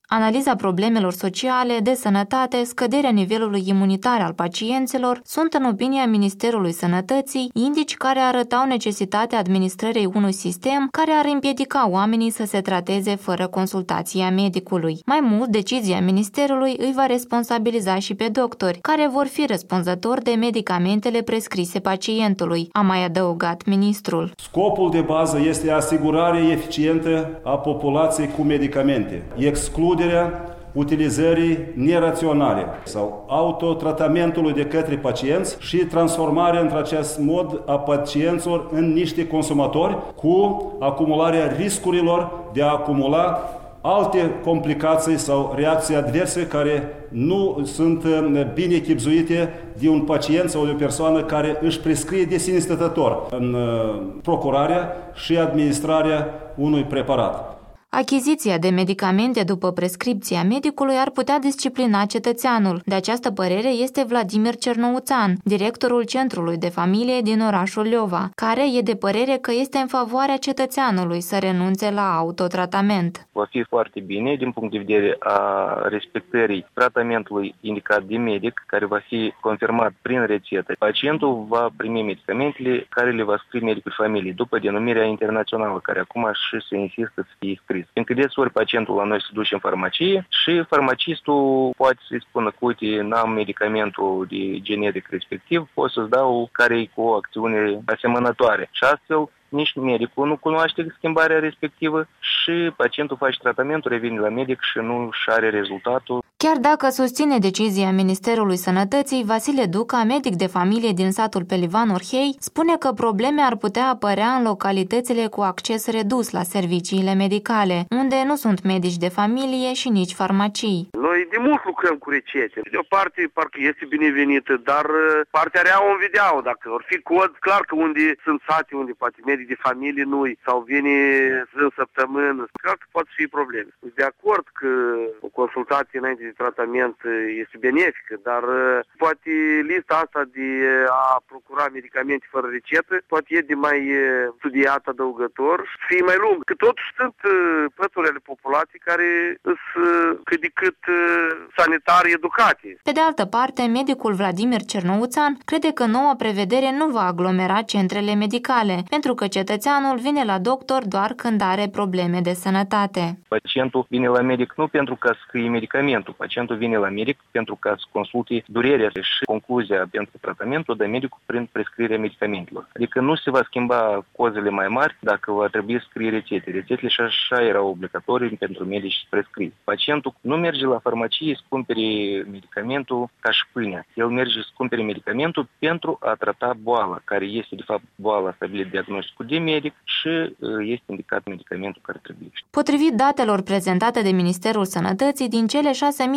Analiza problemelor sociale, de sănătate, scăderea nivelului imunitar al pacienților sunt, în opinia Ministerului Sănătății, indici care arătau necesitatea administrării unui sistem care ar împiedica oamenii să se trateze fără consultația medicului. Mai mult, decizia Ministerului îi va responsabiliza și pe doctori, care vor fi răspunzători de medicamentele prescrise pacientului, a mai adăugat ministrul. Scopul de bază este asigurarea eficientă a populației cu medicamente, excluderea utilizării neraționale sau autotratamentului de către pacienți și transformarea într acest mod a pacienților în niște consumatori cu acumularea riscurilor de a acumula alte complicații sau reacții adverse care nu sunt bine chibzuite de un pacient sau de o persoană care își prescrie de sine stătător în procurarea și administrarea unui preparat. Achiziția de medicamente după prescripția medicului ar putea disciplina cetățeanul. De această părere este Vladimir Cernouțan, directorul Centrului de Familie din orașul Leova, care e de părere că este în favoarea cetățeanului să renunțe la autotratament. Va fi foarte bine din punct de vedere a respectării tratamentului indicat de medic, care va fi confirmat prin rețetă. Pacientul va primi medicamentele care le va scrie medicul familiei după denumirea internațională, care acum și se insistă să fie scris. Pentru că deseori pacientul la noi se duce în farmacie și farmacistul poate să-i spună că, uite, n-am medicamentul de generic respectiv, pot să-ți dau care e cu o acțiune asemănătoare. Și astfel, nici medicul nu cunoaște schimbarea respectivă și pacientul face tratamentul, revine la medic și nu își are rezultatul. Chiar dacă susține decizia Ministerului Sănătății, Vasile Duca, medic de familie din satul Pelivan Orhei, spune că probleme ar putea apărea în localitățile cu acces redus la serviciile medicale, unde nu sunt medici de familie și nici farmacii. Noi de mult lucrăm cu rețete. De o parte, parcă este binevenită, dar partea rea o vedeau. Dacă or fi cod, clar că unde sunt sate, unde poate medic de familie nu-i, sau vine în săptămână, clar că poate fi probleme. Sunt de acord că o consultație înainte de tratament este benefică, dar poate lista asta de a procura medicamente fără rețetă poate e de mai studiat adăugător și fie mai lung. Că totuși sunt pături ale populației care sunt cât de cât sanitari educate. Pe de altă parte, medicul Vladimir Cernouțan crede că noua prevedere nu va aglomera centrele medicale, pentru că cetățeanul vine la doctor doar când are probleme de sănătate. Pacientul vine la medic nu pentru ca să scrie medicamentul, pacientul vine la medic pentru ca să consulte durerea și concluzia pentru tratamentul de medicul prin prescrierea medicamentelor. Adică nu se va schimba cozele mai mari dacă va trebui să scrie rețete. Rețetele și așa erau obligatorii pentru medici să prescrie. Pacientul nu merge la farmacie să cumpere medicamentul ca și pâinea. El merge să cumpere medicamentul pentru a trata boala, care este de fapt boala stabilită diagnosticul de medic și este indicat medicamentul care trebuie. Potrivit datelor prezentate de Ministerul Sănătății, din cele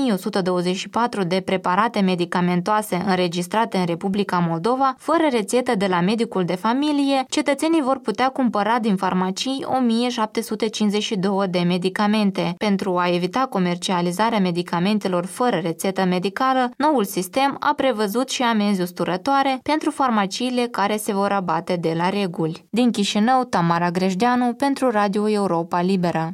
6.124 de preparate medicamentoase înregistrate în Republica Moldova, fără rețetă de la medicul de familie, cetățenii vor putea cumpăra din farmacii 1.752 de medicamente. Pentru a evita comercializarea medicamentelor fără rețetă medicală, noul sistem a prevăzut și amenzi usturătoare pentru farmaciile care se vor abate de la reguli. Din Chișinău, Tamara Grejdeanu pentru Radio Europa Liberă.